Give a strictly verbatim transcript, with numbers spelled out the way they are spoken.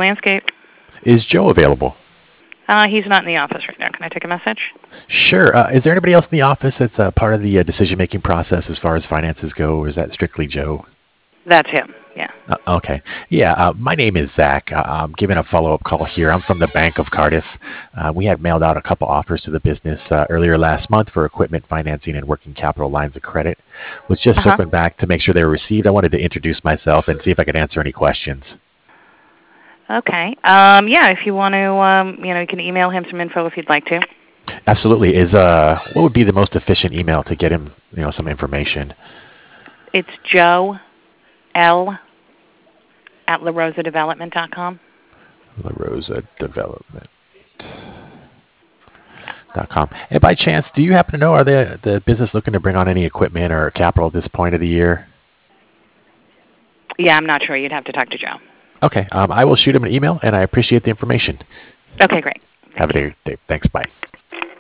Landscape. Is Joe available? Uh, he's not in the office right now. Can I take a message? Sure. Uh, is there anybody else in the office that's uh, part of the uh, decision-making process as far as finances go, or is that strictly Joe? That's him. Yeah. Uh, okay. Yeah, uh, my name is Zach. Uh, I'm giving a follow-up call here. I'm from the Bank of Cardiff. Uh, we had mailed out a couple offers to the business uh, earlier last month for equipment financing and working capital lines of credit. Was just Uh-huh. circling back to make sure they were received. I wanted to introduce myself and see if I could answer any questions. Okay. Um, yeah, if you want to, um, you know, you can email him some info if you'd like to. Absolutely. Is uh, what would be the most efficient email to get him, you know, some information? It's Joe L at la rosa development dot com. La Rosa Development. Dot com. And by chance, do you happen to know, are the the business looking to bring on any equipment or capital at this point of the year? Yeah, I'm not sure. You'd have to talk to Joe. Okay, um, I will shoot him an email, and I appreciate the information. Okay, great. Have Thank a you. day. day. Thanks. Bye.